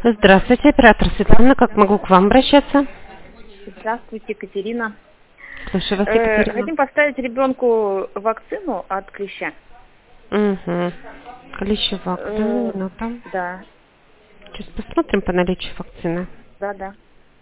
Здравствуйте, оператор Светлана. Как могу к вам обращаться? Здравствуйте, Екатерина. Слушаю вас, Екатерина. Хотим поставить ребенку вакцину от клеща. Угу. Клещевак, да, минута. Да, Сейчас посмотрим по наличию вакцины. да.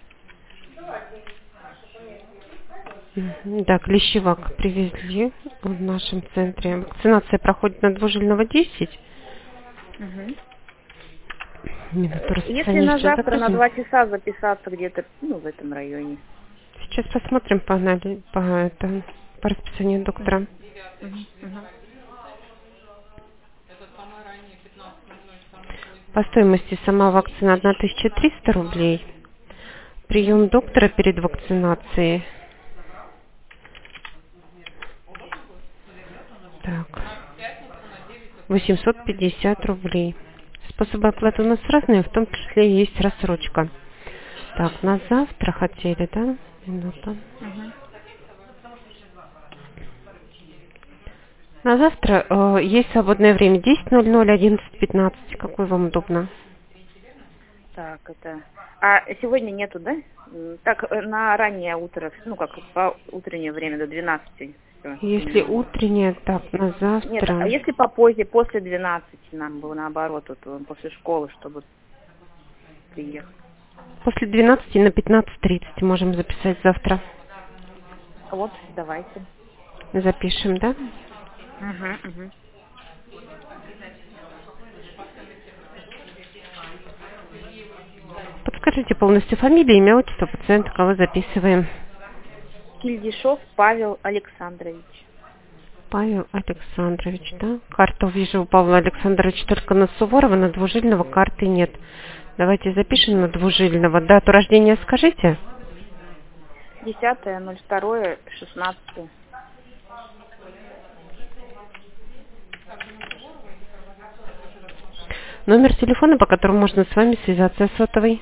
Мгм. Да, клещевак привезли в нашем центре. Вакцинация проходит на Двужильного 10. Угу. Минуту Если расписания на сейчас завтра на закажем. 2 часа записаться где-то, в этом районе. Сейчас посмотрим по расписанию доктора. Мгм. По стоимости сама вакцина 1300 рублей. Прием доктора перед вакцинацией. Так, 850 рублей. Способы оплаты у нас разные, в том числе есть рассрочка. Так, на завтра хотели, да? Минута. Мгм. На завтра есть свободное время 10:00, 11:15. Какое вам удобно? Так, это... А сегодня нету, да? Так, на раннее утро, как по утреннее время, до 12. Всё, Если поняла. утреннее, так, на Нет, а завтра. если попозже, после 12, нам было наоборот, после школы, чтобы приехать. После 12 на 15:30 можем записать завтра. Вот, давайте. Запишем, да? Угу. Подскажите полностью фамилию, имя, отчество пациента, кого записываем. Кильдишев Павел Александрович. Павел Александрович, да? Карту вижу у Павла Александровича только на Суворова, на Двужильного карты нет. Давайте запишем на Двужильного. Дату рождения скажите. 10.02.16. Номер телефона, по которому можно с вами связаться, сотовый.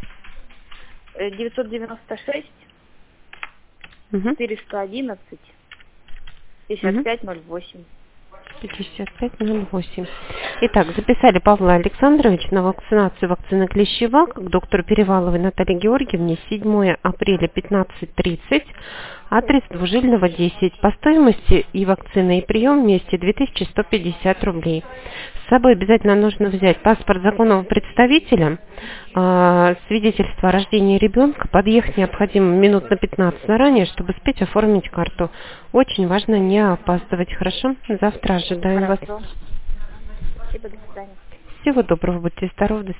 996 Угу. 411 Угу. 5508. 5508. Итак, записали Павла Александровича на вакцинацию вакцины Клещевак к доктору Переваловой Наталье Георгиевне 7 апреля 15:30, адрес Двужильного 10. По стоимости и вакцина, и прием вместе 2150 рублей. С собой обязательно нужно взять паспорт законного представителя, свидетельство о рождении ребенка. Подъехать необходимо минут на 15 заранее, чтобы успеть оформить карту. Очень важно не опаздывать, хорошо? Завтра ожидаем вас. Хорошо. Спасибо, до свидания. Всего доброго, будьте здоровы, до